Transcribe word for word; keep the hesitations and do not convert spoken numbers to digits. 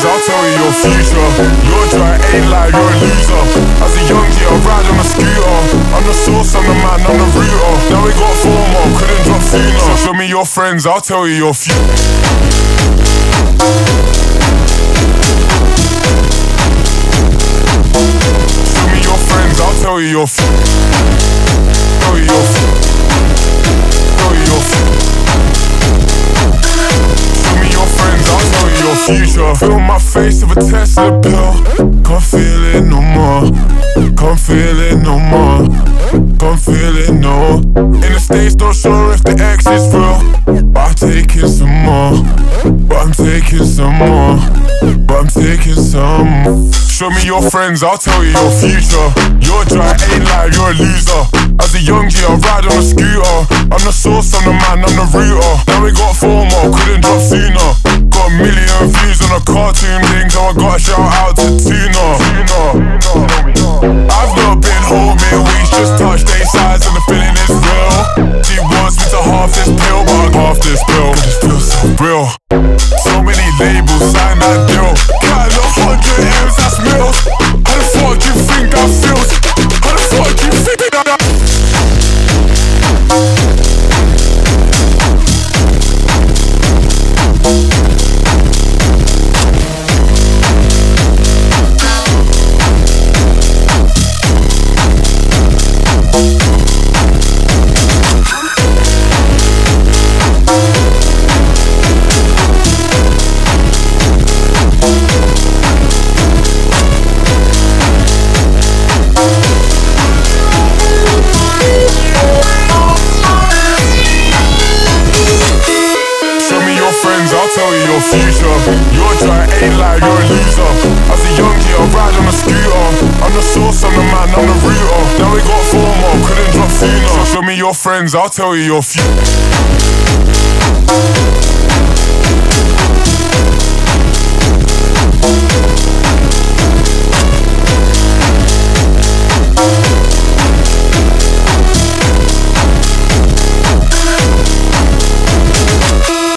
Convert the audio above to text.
friends, I'll tell you your future. Your dry ain't live, you're a loser. As a young G, I ride on a scooter. I'm the source, I'm the man, I'm the router. Now we got four more, couldn't drop sooner. So show me your friends, I'll tell you your future. Show me your friends, I'll tell you your future. Tell you your future. Tell you your future. Show me your friends, I'll tell you your future. Fill my face with a Tesla pill. Can't feel it no more. Can't feel it no more. Can't feel it no. In the States, not sure if the X is real, but I'm taking some more. But I'm taking some more. But I'm taking some. Show me your friends, I'll tell you your future. Your dry ain't live, you're a loser. As a young G, I ride on a scooter. I'm the source, I'm the man, I'm the router. Now we got four more, couldn't drop sooner. Got a million views on a cartoon thing, so I gotta shout out to Tuna. I've not been home in weeks, just touched eight sides and the feeling is real. She wants me to half this pill, but I'm half this pill. It feels so real. So many labels, sign that deal. Got a hundred M's, that's mills. How the fuck you think that feels? How the fuck you think that? I'll tell you your future. Your dry ain't live, you're a loser. As a young G, I ride on a scooter. I'm the source, I'm the man, I'm the router. Now we got four more, couldn't drop sooner. So show me your friends, I'll tell you your future.